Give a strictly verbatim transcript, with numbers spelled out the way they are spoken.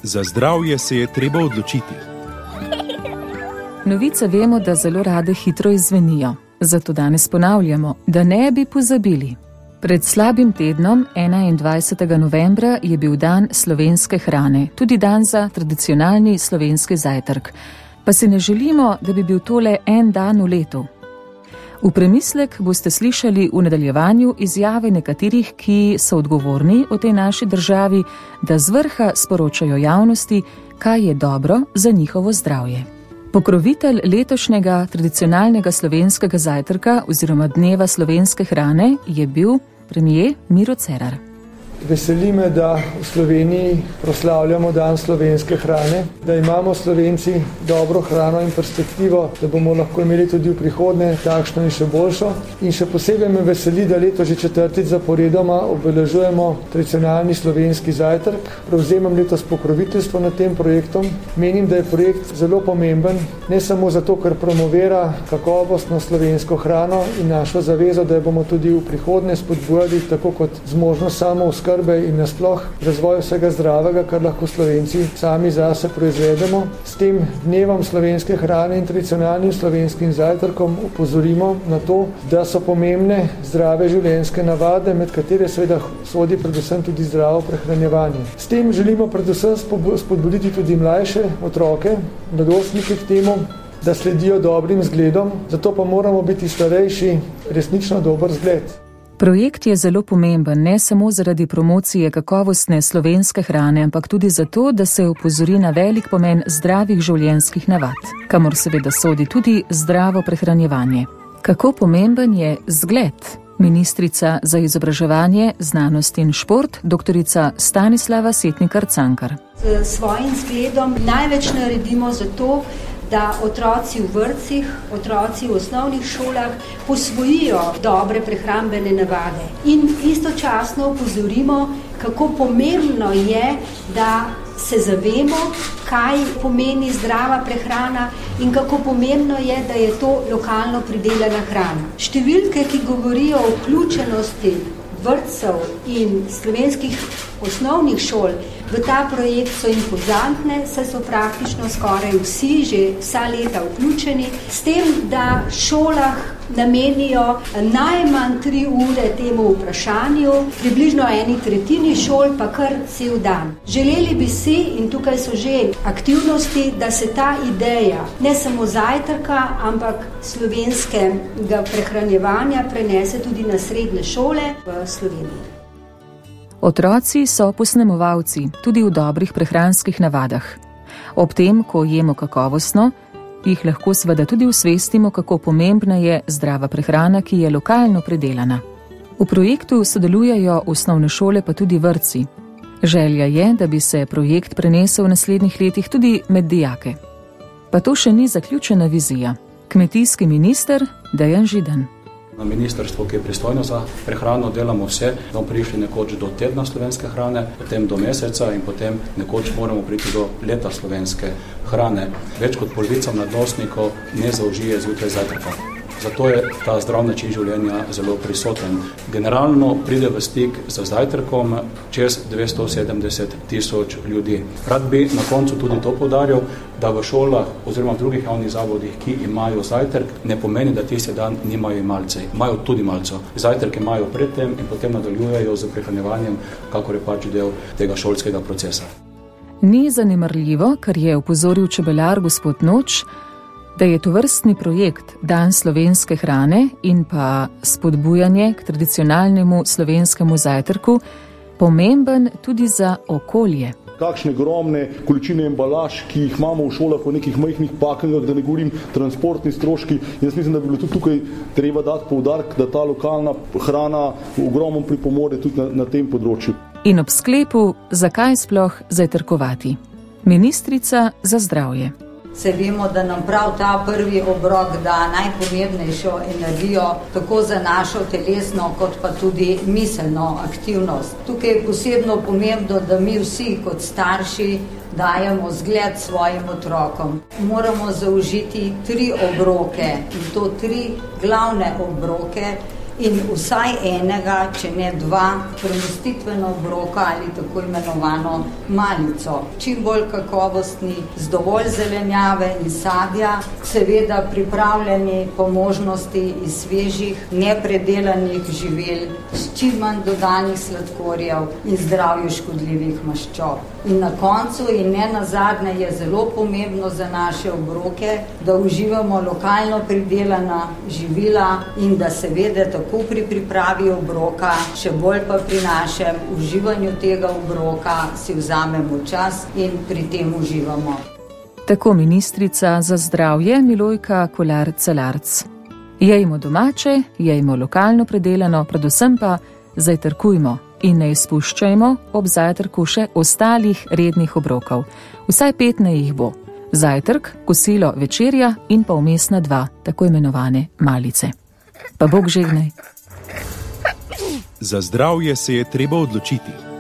Za zdravje se je treba odločiti. Novice vemo, da zelo rade hitro izzvenijo. Zato danes ponavljamo, da ne bi pozabili. Pred slabim tednom, enaindvajsetega novembra, je bil dan slovenske hrane, tudi dan za tradicionalni slovenski zajtrk. Pa si ne želimo, da bi bil tole en dan v letu. V premislek boste slišali v nadaljevanju izjave nekaterih, ki so odgovorni v tej naši državi, da z vrha sporočajo javnosti, kaj je dobro za njihovo zdravje. Pokrovitelj letošnjega tradicionalnega slovenskega zajtrka oziroma dneva slovenske hrane je bil premier Miro Cerar. Veseli me, da v Sloveniji proslavljamo dan slovenske hrane, da imamo Slovenci dobro hrano in perspektivo, da bomo lahko imeli tudi v prihodnje takšno in še boljšo. In še posebej me veseli, da leto že četrtič zaporedoma obeležujemo tradicionalni slovenski zajtrk. Prevzemam letos pokroviteljstvo nad tem projektom. Menim, da je projekt zelo pomemben, ne samo zato, ker promovira kakovostno slovensko hrano in našo zavezo, da jo bomo tudi v prihodnje spodbujali, tako kot zmožnost samooskrbe in nasploh razvoj vsega zdravega, kar lahko Slovenci sami zase proizvedemo. S tem dnevom slovenske hrane in tradicionalnim slovenskim zajtrkom upozorimo na to, da so pomembne zdrave življenjske navade, med katere seveda sodi predvsem tudi zdravo prehranjevanje. S tem želimo predvsem spodbuditi tudi mlajše otroke, mladostnike k temu, da sledijo dobrim zgledom, zato pa moramo biti starejši resnično dober zgled. Projekt je zelo pomemben, ne samo zaradi promocije kakovostne slovenske hrane, ampak tudi zato, da se opozori na velik pomen zdravih življenjskih navad, kamor seveda sodi tudi zdravo prehranjevanje. Kako pomemben je zgled? Ministrica za izobraževanje, znanost in šport, doktorica Stanislava Setnikar Cankar. S svojim zgledom največ naredimo za to, da otroci v vrtcih, otroci v osnovnih šolah posvojijo dobre prehrambene navade. In istočasno opozorimo, kako pomembno je, da se zavemo, kaj pomeni zdrava prehrana in kako pomembno je, da je to lokalno pridelana hrana. Številke, ki govorijo o vključenosti vrtcev in slovenskih osnovnih šol v ta projekt so impozantne, saj so praktično skoraj vsi že vsa leta vključeni, s tem, da šolah namenijo najmanj tri ure temu vprašanju, približno eni tretjini šol pa kar cel dan. Želeli bi si, in tukaj so že aktivnosti, da se ta ideja ne samo zajtrka, ampak slovenskega prehranjevanja prenese tudi na srednje šole v Sloveniji. Otroci so posnemovalci, tudi v dobrih prehranskih navadah. Ob tem, ko jemo kakovostno, jih lahko seveda tudi usvestimo, kako pomembna je zdrava prehrana, ki je lokalno pridelana. V projektu sodelujejo osnovne šole, pa tudi vrtci. Želja je, da bi se projekt prenesel v naslednjih letih tudi med dijake. Pa to še ni zaključena vizija. Kmetijski minister Dejan Židan. Na ministrstvu, ki je pristojno za prehrano, delamo vse, da bomo prišli nekoč do tedna slovenske hrane, potem do meseca in potem nekoč moramo priti do leta slovenske hrane. Več kot polovica mladostnikov ne zaužije zjutraj zajtrka. Zato je ta zdrav način življenja zelo prisoten. Generalno pride v stik z zajtrkom čez dvesto sedemdeset tisoč ljudi. Rad bi na koncu tudi to poudaril, da v šolah oziroma v drugih javnih zavodih, ki imajo zajtrk, ne pomeni, da tisti dan nimajo imalce. Imajo tudi malco. Zajtrk imajo predtem in potem nadaljujejo z prehranjevanjem, kakor je pač del tega šolskega procesa. Ni zanemarljivo, kar je opozoril čebelar gospod Noč, da je tovrstni projekt Dan slovenske hrane in pa spodbujanje k tradicionalnemu slovenskemu zajtrku pomemben tudi za okolje. Kakšne ogromne količine embalaž, ki jih imamo v šolah v nekih majhnih pakingah, da ne govorim transportni stroški. Jaz mislim, da bi bilo tudi tukaj treba dati poudarek, da ta lokalna hrana ogromno pripomore tudi na, na tem področju. In ob sklepu, zakaj sploh zajtrkovati? Ministrica za zdravje. Se vemo, da nam prav ta prvi obrok da najpomembnejšo energijo, tako za našo telesno, kot pa tudi miselno aktivnost. Tukaj je posebno pomembno, da mi vsi kot starši dajemo zgled svojim otrokom. Moramo zaužiti tri obroke, in to tri glavne obroke, in vsaj enega, če ne dva, premostitveno obroka ali tako imenovano malico. Čim bolj kakovostni, z dovolj zelenjave in sadja, seveda pripravljeni po možnosti iz svežih, nepredelanih živil, s čim manj dodanih sladkorjev in zdravju škodljivih maščob. In na koncu in ne nazadnje je zelo pomembno za naše obroke, da uživamo lokalno pridelana živila in da seveda tako pri pripravi obroka, še bolj pa pri našem uživanju tega obroka si vzamemo čas in pri tem uživamo. Tako ministrica za zdravje Milojka Kolar Celarc. Jejmo domače, jejmo lokalno predelano, predvsem pa zajtrkujmo in ne izpuščajmo ob zajtrku še ostalih rednih obrokov. Vsaj pet naj jih bo. Zajtrk, kosilo, večerja in pa vmesna dva, tako imenovane malice. Pa Bog žegnaj. Za zdravje se je treba odločiti.